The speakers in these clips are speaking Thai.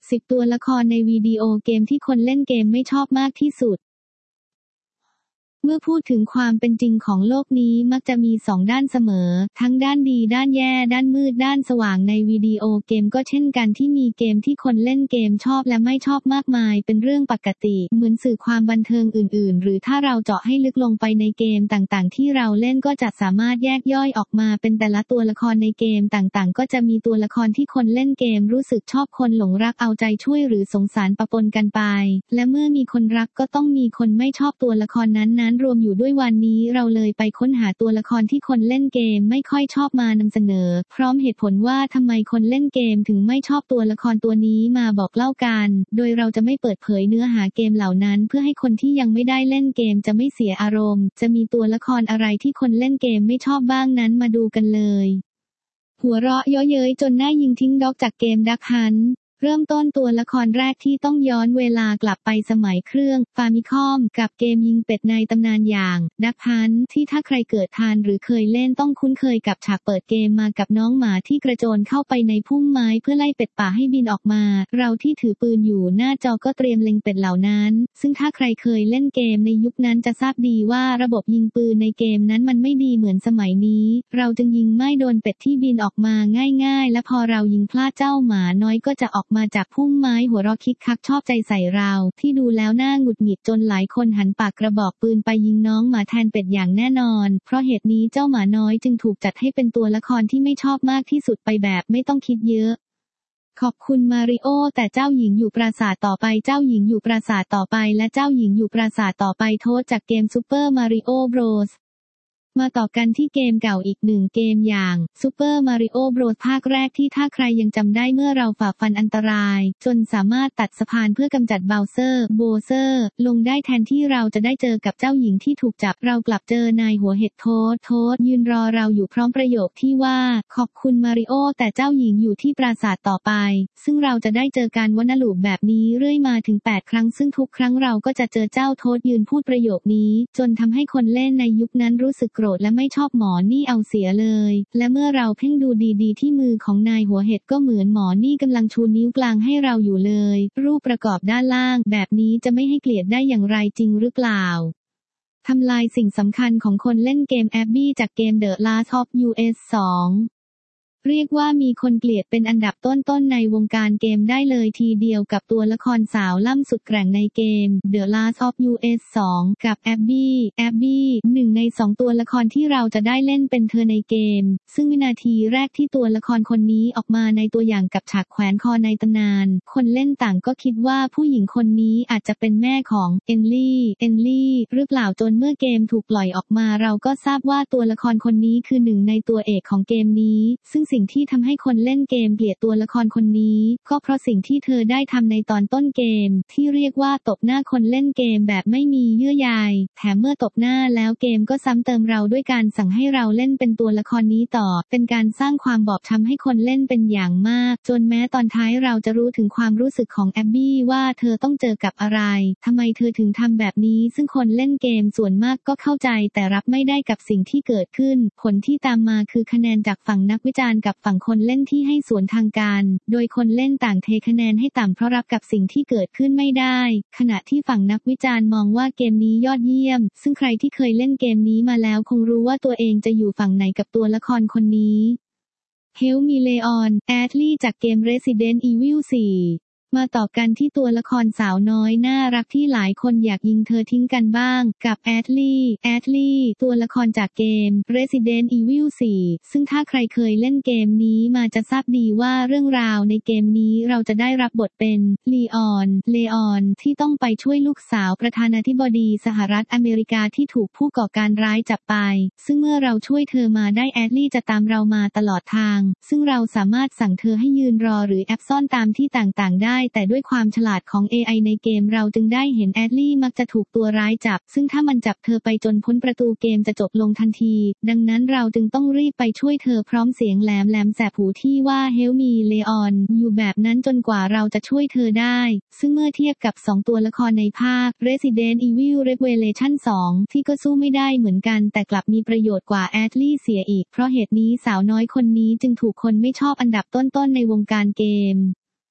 10 ตัวละครในวิดีโอเกมที่คนเล่นเกมไม่ชอบมากที่สุดเมื่อพูดถึงความเป็นจริงของโลกนี้มักจะมี2ด้านเสมอทั้งด้านดีด้านแย่ด้านมืดด้านสว่างในวิดีโอเกมก็เช่นกันที่มีเกมที่คนเล่นเกมชอบและไม่ชอบมากมายเป็นเรื่องปกติเหมือนสื่อความบันเทิงอื่นๆหรือถ้าเราเจาะให้ลึกลงไปในเกมต่างๆที่เราเล่นก็จะสามารถแยกย่อยออกมาเป็นแต่ละตัวละครในเกมต่างๆก็จะมีตัวละครที่คนเล่นเกมรู้สึกชอบคนหลงรักเอาใจช่วยหรือสงสารปะปนกันไปและเมื่อมีคนรักก็ต้องมีคนไม่ชอบตัวละครนั้นๆรวมอยู่ด้วยวันนี้เราเลยไปค้นหาตัวละครที่คนเล่นเกมไม่ค่อยชอบมานำเสนอพร้อมเหตุผลว่าทำไมคนเล่นเกมถึงไม่ชอบตัวละครตัวนี้มาบอกเล่ากันโดยเราจะไม่เปิดเผยเนื้อหาเกมเหล่านั้นเพื่อให้คนที่ยังไม่ได้เล่นเกมจะไม่เสียอารมณ์จะมีตัวละครอะไรที่คนเล่นเกมไม่ชอบบ้างนั้นมาดูกันเลยหัวเราะเยาะเย้ยจนหน้ายิงทิ้งด็อกจากเกมดักฮันต์เริ่มต้นตัวละครแรกที่ต้องย้อนเวลากลับไปสมัยเครื่องฟามิคอมกับเกมยิงเป็ดในตำนานอย่างดักฮันต์ที่ถ้าใครเกิดทันหรือเคยเล่นต้องคุ้นเคยกับฉากเปิดเกมมากับน้องหมาที่กระโจนเข้าไปในพุ่มไม้เพื่อไล่เป็ดป่าให้บินออกมาเราที่ถือปืนอยู่หน้าจอก็เตรียมเล็งเป็ดเหล่านั้นซึ่งถ้าใครเคยเล่นเกมในยุคนั้นจะทราบดีว่าระบบยิงปืนในเกมนั้นมันไม่ดีเหมือนสมัยนี้เราจึงยิงไม่โดนเป็ดที่บินออกมาง่ายๆและพอเรายิงพลาดเจ้าหมาน้อยก็จะออกมาจากพุ่มไม้หัวเราะคิกคักชอบใจใส่เราที่ดูแล้วน่าหงุดหงิดจนหลายคนหันปากกระบอกปืนไปยิงน้องหมาแทนเป็ดอย่างแน่นอนเพราะเหตุนี้เจ้าหมาน้อยจึงถูกจัดให้เป็นตัวละครที่ไม่ชอบมากที่สุดไปแบบไม่ต้องคิดเยอะขอบคุณมาริโอแต่เจ้าหญิงอยู่ปราสาทต่อไปเจ้าหญิงอยู่ปราสาทต่อไปและเจ้าหญิงอยู่ปราสาทต่อไปโทษจากเกมซูเปอร์มาริโอ Brosมาต่อกันที่เกมเก่าอีกหนึ่งเกมอย่าง Super Mario Bros ภาคแรกที่ถ้าใครยังจำได้เมื่อเราฝ่าฟันอันตรายจนสามารถตัดสะพานเพื่อกำจัดโบเซอร์ลงได้แทนที่เราจะได้เจอกับเจ้าหญิงที่ถูกจับเรากลับเจอนายหัวเห็ดโทษยืนรอเราอยู่พร้อมประโยคที่ว่าขอบคุณมาริโอแต่เจ้าหญิงอยู่ที่ปราสาทต่อไปซึ่งเราจะได้เจอการวนลูปแบบนี้เรื่อยมาถึง8ครั้งซึ่งทุกครั้งเราก็จะเจอเจ้าโทษยืนพูดประโยคนี้จนทำให้คนเล่นในยุคนั้นรู้สึกโกรธและไม่ชอบหมอนี่เอาเสียเลยและเมื่อเราเพ่งดูดีๆที่มือของนายหัวเห็ดก็เหมือนหมอนี่กำลังชูนิ้วกลางให้เราอยู่เลยรูปประกอบด้านล่างแบบนี้จะไม่ให้เกลียดได้อย่างไรจริงหรือเปล่าทำลายสิ่งสำคัญของคนเล่นเกมแอบบี้จากเกม The Last of Us 2เรียกว่ามีคนเกลียดเป็นอันดับต้นๆในวงการเกมได้เลยทีเดียวกับตัวละครสาวล่ำสุดแกร่งในเกม The Last of Us 2 กับแอบบี้หนึ่งใน2ตัวละครที่เราจะได้เล่นเป็นเธอในเกมซึ่งวินาทีแรกที่ตัวละครคนนี้ออกมาในตัวอย่างกับฉากแขวนคอในตำนานคนเล่นต่างก็คิดว่าผู้หญิงคนนี้อาจจะเป็นแม่ของเอลลี่หรือเปล่าจนเมื่อเกมถูกปล่อยออกมาเราก็ทราบว่าตัวละครคนนี้คือหนึ่งในตัวเอกของเกมนี้ซึ่งสิ่งที่ทำให้คนเล่นเกมเกลียดตัวละครคนนี้ก็เพราะสิ่งที่เธอได้ทำในตอนต้นเกมที่เรียกว่าตบหน้าคนเล่นเกมแบบไม่มีเยื่อใยแถมเมื่อตบหน้าแล้วเกมก็ซ้ำเติมเราด้วยการสั่งให้เราเล่นเป็นตัวละครนี้ต่อเป็นการสร้างความบอบช้ำให้คนเล่นเป็นอย่างมากจนแม้ตอนท้ายเราจะรู้ถึงความรู้สึกของแอบบี้ว่าเธอต้องเจอกับอะไรทำไมเธอถึงทำแบบนี้ซึ่งคนเล่นเกมส่วนมากก็เข้าใจแต่รับไม่ได้กับสิ่งที่เกิดขึ้นผลที่ตามมาคือคะแนนจากฝั่งนักวิจารณ์กับฝั่งคนเล่นที่ให้สวนทางกันโดยคนเล่นต่างเทคะแนนให้ต่ำเพราะรับกับสิ่งที่เกิดขึ้นไม่ได้ขณะที่ฝั่งนักวิจารณ์มองว่าเกมนี้ยอดเยี่ยมซึ่งใครที่เคยเล่นเกมนี้มาแล้วคงรู้ว่าตัวเองจะอยู่ฝั่งไหนกับตัวละครคนนี้เฮลมีเลออนแอดลี่จากเกม Resident Evil 4มาต่อกันที่ตัวละครสาวน้อยน่ารักที่หลายคนอยากยิงเธอทิ้งกันบ้างกับแอดลี่ตัวละครจากเกม Resident Evil 4ซึ่งถ้าใครเคยเล่นเกมนี้มาจะทราบดีว่าเรื่องราวในเกมนี้เราจะได้รับบทเป็นเลออนที่ต้องไปช่วยลูกสาวประธานาธิบดีสหรัฐอเมริกาที่ถูกผู้ก่อการร้ายจับไปซึ่งเมื่อเราช่วยเธอมาได้แอดลี่จะตามเรามาตลอดทางซึ่งเราสามารถสั่งเธอให้ยืนรอหรือแอบซ่อนตามที่ต่างๆได้แต่ด้วยความฉลาดของ AI ในเกมเราจึงได้เห็นแอดลี่มักจะถูกตัวร้ายจับซึ่งถ้ามันจับเธอไปจนพ้นประตูเกมจะจบลงทันทีดังนั้นเราจึงต้องรีบไปช่วยเธอพร้อมเสียงแหลมแสบหูที่ว่า Help me Leon อยู่แบบนั้นจนกว่าเราจะช่วยเธอได้ซึ่งเมื่อเทียบกับ2ตัวละครในภาค Resident Evil Revelation 2 ที่ก็สู้ไม่ได้เหมือนกันแต่กลับมีประโยชน์กว่าแอดลี่เสียอีกเพราะเหตุนี้สาวน้อยคนนี้จึงถูกคนไม่ชอบอันดับต้นๆในวงการเกม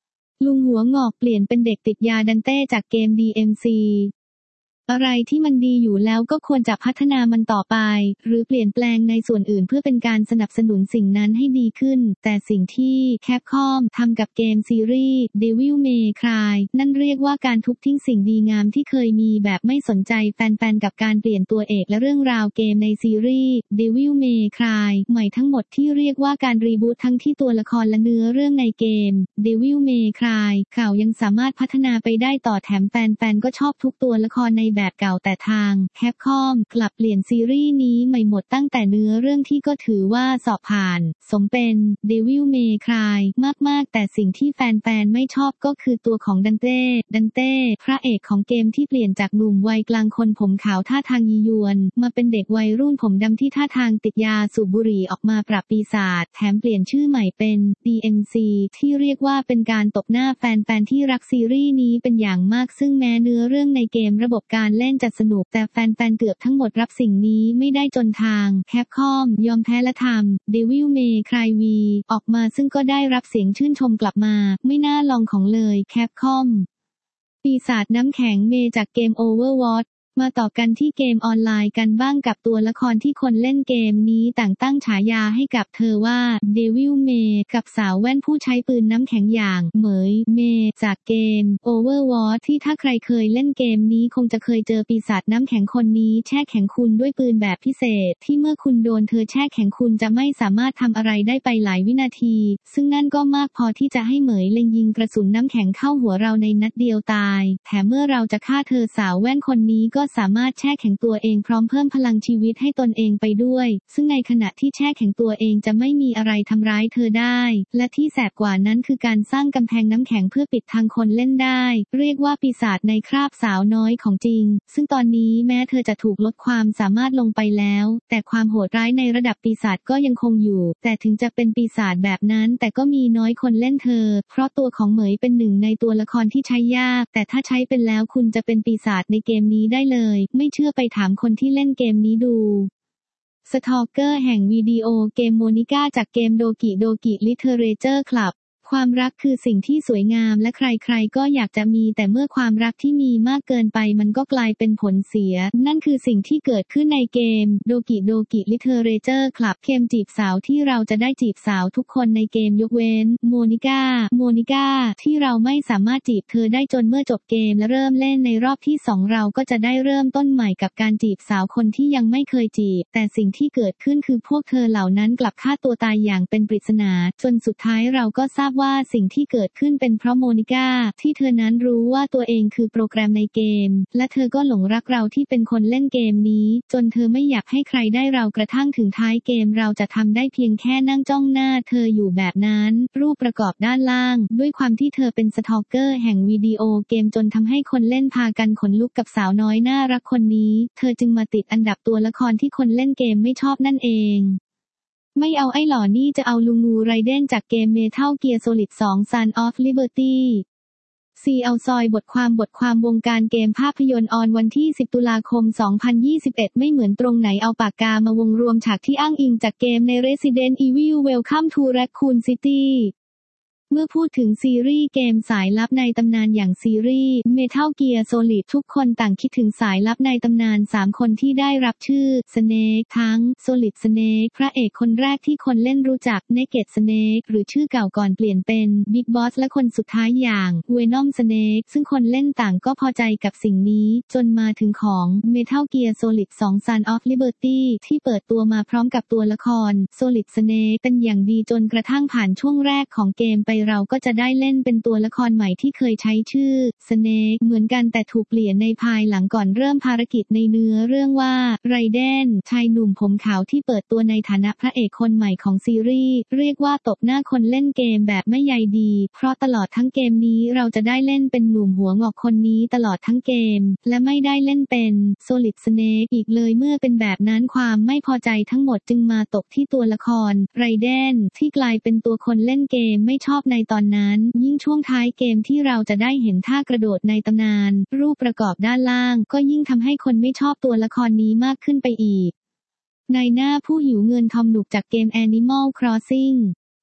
ลุงหัวงอกเปลี่ยนเป็นเด็กติดยาดันเต้จากเกม DMC อะไรที่มันดีอยู่แล้วก็ควรจะพัฒนามันต่อไปหรือเปลี่ยนแปลงในส่วนอื่นเพื่อเป็นการสนับสนุนสิ่งนั้นให้ดีขึ้นแต่สิ่งที่แคปคอมทำกับเกมซีรีส์ Devil May Cry นั่นเรียกว่าการทุบทิ้งสิ่งดีงามที่เคยมีแบบไม่สนใจแฟนๆกับการเปลี่ยนตัวเอกและเรื่องราวเกมในซีรีส์ Devil May Cry ใหม่ทั้งหมดที่เรียกว่าการรีบูตทั้งที่ตัวละครและเนื้อเรื่องในเกม Devil May Cry ข่าวยังสามารถพัฒนาไปได้ต่อแถมแฟนๆก็ชอบทุกตัวละครในแบบเก่าแต่ทางแคปคอมกลับเปลี่ยนซีรีส์นี้ใหม่หมดตั้งแต่เนื้อเรื่องที่ก็ถือว่าสอบผ่านสมเป็น Devil May Cry มากๆแต่สิ่งที่แฟนๆไม่ชอบก็คือตัวของดันเต้พระเอกของเกมที่เปลี่ยนจากหนุ่มวัยกลางคนผมขาวท่าทางยียวนมาเป็นเด็กวัยรุ่นผมดำที่ท่าทางติดยาสูบบุหรี่ออกมาปราบปีศาจแถมเปลี่ยนชื่อใหม่เป็น DMC ที่เรียกว่าเป็นการตบหน้าแฟนๆที่รักซีรีส์นี้เป็นอย่างมากซึ่งแม้เนื้อเรื่องในเกมระบบการเล่นจะสนุกแต่แฟนๆเกือบทั้งหมดรับสิ่งนี้ไม่ได้จนทางแคปคอมยอมแพ้และทำ Devil May Cry V ออกมาซึ่งก็ได้รับเสียงชื่นชมกลับมาไม่น่าลองของเลยแคปคอมปีศาจน้ำแข็งเมจากเกม Overwatch มาต่อกันที่เกมออนไลน์กันบ้างกับตัวละครที่คนเล่นเกมนี้ต่างตั้งฉายาให้กับเธอว่า Devil May กับสาวแว่นผู้ใช้ปืนน้ำแข็งอย่างเหมยเมจากเกม Overwatch ที่ถ้าใครเคยเล่นเกมนี้คงจะเคยเจอปีศาจน้ำแข็งคนนี้แช่แข็งคุณด้วยปืนแบบพิเศษที่เมื่อคุณโดนเธอแช่แข็งคุณจะไม่สามารถทำอะไรได้ไปหลายวินาทีซึ่งนั่นก็มากพอที่จะให้เหมยเล็งยิงกระสุนน้ำแข็งเข้าหัวเราในนัดเดียวตายแถมเมื่อเราจะฆ่าเธอสาวแว่นคนนี้ก็สามารถแช่แข็งตัวเองพร้อมเพิ่มพลังชีวิตให้ตนเองไปด้วยซึ่งในขณะที่แช่แข็งตัวเองจะไม่มีอะไรทำร้ายเธอได้และที่แสบกว่านั้นคือการสร้างกำแพงน้ำแข็งเพื่อปิดทางคนเล่นได้เรียกว่าปีศาจในคราบสาวน้อยของจริงซึ่งตอนนี้แม้เธอจะถูกลดความสามารถลงไปแล้วแต่ความโหดร้ายในระดับปีศาจก็ยังคงอยู่แต่ถึงจะเป็นปีศาจแบบนั้นแต่ก็มีน้อยคนเล่นเธอเพราะตัวของเหมยเป็นหนึ่งในตัวละครที่ใช้ยากแต่ถ้าใช้เป็นแล้วคุณจะเป็นปีศาจในเกมนี้ได้เลยไม่เชื่อไปถามคนที่เล่นเกมนี้ดูสตอเกอร์แห่งวิดีโอเกมโมนิก้าจากเกมโดกิลิเทเรเจอร์คลับความรักคือสิ่งที่สวยงามและใครๆก็อยากจะมีแต่เมื่อความรักที่มีมากเกินไปมันก็กลายเป็นผลเสียนั่นคือสิ่งที่เกิดขึ้นในเกมโดกิลิเทเรเจอร์คลับเกมจีบสาวที่เราจะได้จีบสาวทุกคนในเกมยกเว้นโมนิก้าที่เราไม่สามารถจีบเธอได้จนเมื่อจบเกมและเริ่มเล่นในรอบที่2เราก็จะได้เริ่มต้นใหม่กับการจีบสาวคนที่ยังไม่เคยจีบแต่สิ่งที่เกิดขึ้นคือพวกเธอเหล่านั้นกลับฆ่าตัวตายอย่างเป็นปริศนาจนสุดท้ายเราก็ทราบว่าสิ่งที่เกิดขึ้นเป็นเพราะโมนิก้าที่เธอนั้นรู้ว่าตัวเองคือโปรแกรมในเกมและเธอก็หลงรักเราที่เป็นคนเล่นเกมนี้จนเธอไม่อยากให้ใครได้เรากระทั่งถึงท้ายเกมเราจะทำได้เพียงแค่นั่งจ้องหน้าเธออยู่แบบนั้นรูปประกอบด้านล่างด้วยความที่เธอเป็นสตอเกอร์แห่งวิดีโอเกมจนทำให้คนเล่นพากันขนลุกกับสาวน้อยน่ารักคนนี้เธอจึงมาติดอันดับตัวละครที่คนเล่นเกมไม่ชอบนั่นเองไม่เอาไอ้หล่อนี่จะเอาลุงงูไรเดนจากเกม Metal Gear Solid 2 Son of Liberty เอาซอยบทความวงการเกมภาพยนตร์ออนวันที่10ตุลาคม2021ไม่เหมือนตรงไหนเอาปากกามาวงรวมฉากที่อ้างอิงจากเกมใน Resident Evil Welcome to Raccoon Cityเมื่อพูดถึงซีรีส์เกมสายลับในตำนานอย่างซีรีส์ Metal Gear Solid ทุกคนต่างคิดถึงสายลับในตำนาน3คนที่ได้รับชื่อ Snake ทั้ง Solid Snake พระเอกคนแรกที่คนเล่นรู้จัก Naked Snake หรือชื่อเก่าก่อนเปลี่ยนเป็น Big Boss และคนสุดท้ายอย่าง Venom Snake ซึ่งคนเล่นต่างก็พอใจกับสิ่งนี้จนมาถึงของ Metal Gear Solid 2 Son of Liberty ที่เปิดตัวมาพร้อมกับตัวละคร Solid Snake เป็นอย่างดีจนกระทั่งผ่านช่วงแรกของเกมไปเราก็จะได้เล่นเป็นตัวละครใหม่ที่เคยใช้ชื่อ Snake เหมือนกันแต่ถูกเปลี่ยนในภายหลังก่อนเริ่มภารกิจในเนื้อเรื่องว่าไรเดนชายหนุ่มผมขาวที่เปิดตัวในฐานะพระเอกคนใหม่ของซีรีส์เรียกว่าตบหน้าคนเล่นเกมแบบไม่ใยดีเพราะตลอดทั้งเกมนี้เราจะได้เล่นเป็นหนุ่มหัวงอกคนนี้ตลอดทั้งเกมและไม่ได้เล่นเป็น Solid Snake อีกเลยเมื่อเป็นแบบนั้นความไม่พอใจทั้งหมดจึงมาตกที่ตัวละครไรเดนที่กลายเป็นตัวคนเล่นเกมไม่ชอบในตอนนั้นยิ่งช่วงท้ายเกมที่เราจะได้เห็นท่ากระโดดในตำนานรูปประกอบด้านล่างก็ยิ่งทำให้คนไม่ชอบตัวละครนี้มากขึ้นไปอีกนายหน้าผู้หิวเงินทอมหนุกจากเกม Animal Crossing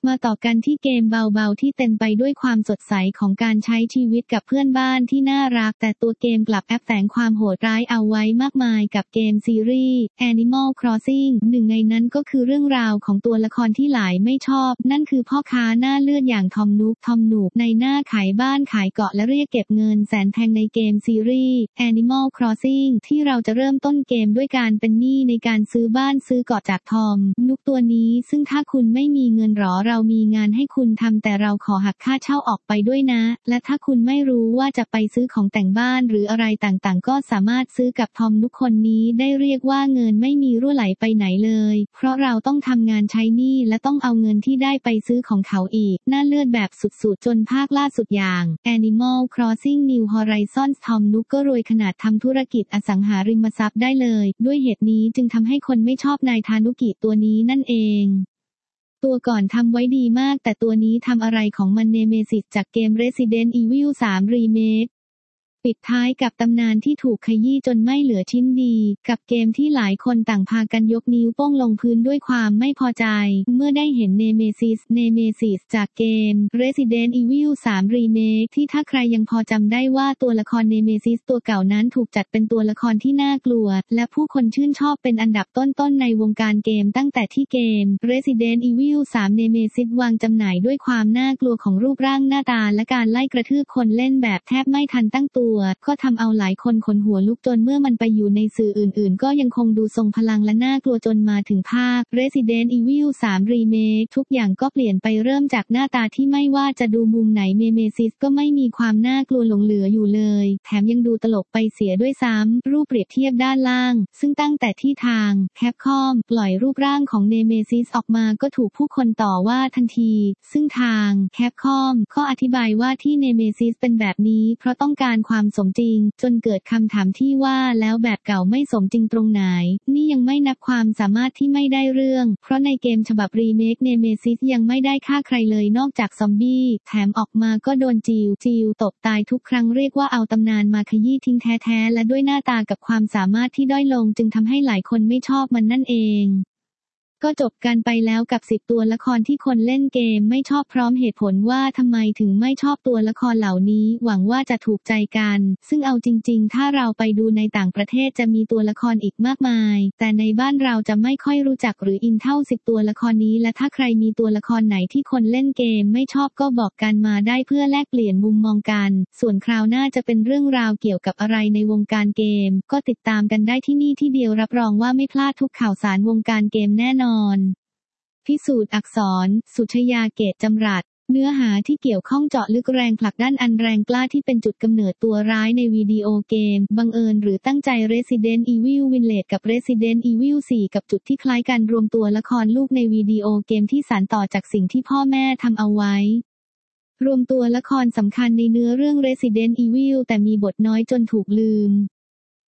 มาต่อกันที่เกมเบาๆที่เต็มไปด้วยความสดใสของการใช้ชีวิตกับเพื่อนบ้านที่น่ารักแต่ตัวเกมกลับแอบแฝงความโหดร้ายเอาไว้มากมายกับเกมซีรีส์ Animal Crossing หนึ่งในนั้นก็คือเรื่องราวของตัวละครที่หลายไม่ชอบนั่นคือพ่อค้าหน้าเลือดอย่างทอมนูกในหน้าขายบ้านขายเกาะและเรียกเก็บเงินแสนแพงในเกมซีรีส์ Animal Crossing ที่เราจะเริ่มต้นเกมด้วยการเป็นหนี้ในการซื้อบ้านซื้อเกาะจากทอมนุกตัวนี้ซึ่งถ้าคุณไม่มีเงินหรอเรามีงานให้คุณทำแต่เราขอหักค่าเช่าออกไปด้วยนะและถ้าคุณไม่รู้ว่าจะไปซื้อของแต่งบ้านหรืออะไรต่างๆก็สามารถซื้อกับทอมนุกคนนี้ได้เรียกว่าเงินไม่มีรั่วไหลไปไหนเลยเพราะเราต้องทำงานใช้หนี้และต้องเอาเงินที่ได้ไปซื้อของเขาอีกน่าเลือดแบบสุดๆจนภาคล่าสุดอย่าง Animal Crossing New Horizons ทอมนุกก็รวยขนาดทำธุรกิจอสังหาริมทรัพย์ได้เลยด้วยเหตุนี้จึงทำให้คนไม่ชอบนายทานุกิตัวนี้นั่นเองตัวก่อนทำไว้ดีมากแต่ตัวนี้ทำอะไรของมันเนเมซิสจากเกม Resident Evil 3 Remakeปิดท้ายกับตำนานที่ถูกขยี้จนไม่เหลือชิ้นดีกับเกมที่หลายคนต่างพากันยกนิ้วโป้งลงพื้นด้วยความไม่พอใจเมื่อได้เห็นเนเมซิสจากเกม Resident Evil 3 Remake ที่ถ้าใครยังพอจำได้ว่าตัวละครเนเมซิสตัวเก่านั้นถูกจัดเป็นตัวละครที่น่ากลัวและผู้คนชื่นชอบเป็นอันดับต้นๆในวงการเกมตั้งแต่ที่เกม Resident Evil 3 Nemesis วางจำหน่ายด้วยความน่ากลัวของรูปร่างหน้าตาและการไล่กระทืบคนเล่นแบบแทบไม่ทันตั้งตัวก็ทำเอาหลายคนขนหัวลุกจนเมื่อมันไปอยู่ในสื่ออื่นๆก็ยังคงดูทรงพลังและน่ากลัวจนมาถึงภาค Resident Evil 3 Remake ทุกอย่างก็เปลี่ยนไปเริ่มจากหน้าตาที่ไม่ว่าจะดูมุมไหนเนเมซิสก็ไม่มีความน่ากลัวหลงเหลืออยู่เลยแถมยังดูตลกไปเสียด้วยซ้ำรูปเปรียบเทียบด้านล่างซึ่งตั้งแต่ที่ทาง Capcom ปล่อยรูปร่างของเนเมซิสออกมาก็ถูกผู้คนต่อว่าทันทีซึ่งทาง Capcom ก็อธิบายว่าที่เนเมซิสเป็นแบบนี้เพราะต้องการความสมจริงจนเกิดคำถามที่ว่าแล้วแบบเก่าไม่สมจริงตรงไหนนี่ยังไม่นับความสามารถที่ไม่ได้เรื่องเพราะในเกมฉบับรีเมคเนเมซิสยังไม่ได้ฆ่าใครเลยนอกจากซอมบี้แถมออกมาก็โดนจิวตบตายทุกครั้งเรียกว่าเอาตำนานมาขยี้ทิ้งแท้ๆและด้วยหน้าตากับความสามารถที่ด้อยลงจึงทำให้หลายคนไม่ชอบมันนั่นเองก็จบกันไปแล้วกับ10ตัวละครที่คนเล่นเกมไม่ชอบพร้อมเหตุผลว่าทำไมถึงไม่ชอบตัวละครเหล่านี้หวังว่าจะถูกใจกันซึ่งเอาจริงๆถ้าเราไปดูในต่างประเทศจะมีตัวละครอีกมากมายแต่ในบ้านเราจะไม่ค่อยรู้จักหรืออินเท่า10ตัวละครนี้และถ้าใครมีตัวละครไหนที่คนเล่นเกมไม่ชอบก็บอกกันมาได้เพื่อแลกเปลี่ยนมุมมองกันส่วนคราวหน้าจะเป็นเรื่องราวเกี่ยวกับอะไรในวงการเกมก็ติดตามกันได้ที่นี่ที่เดียวรับรองว่าไม่พลาดทุกข่าวสารวงการเกมแน่นอนพิสูจน์อักษรสุชยาเกตจำรัดเนื้อหาที่เกี่ยวข้องเจาะลึกแรงผลักดันอันแรงกล้าที่เป็นจุดกำเนิดตัวร้ายในวิดีโอเกมบังเอิญหรือตั้งใจ Resident Evil Village กับ Resident Evil 4 กับจุดที่คล้ายกันรวมตัวละครลูกในวิดีโอเกมที่สานต่อจากสิ่งที่พ่อแม่ทำเอาไว้รวมตัวละครสำคัญในเนื้อเรื่อง Resident Evil แต่มีบทน้อยจนถูกลืม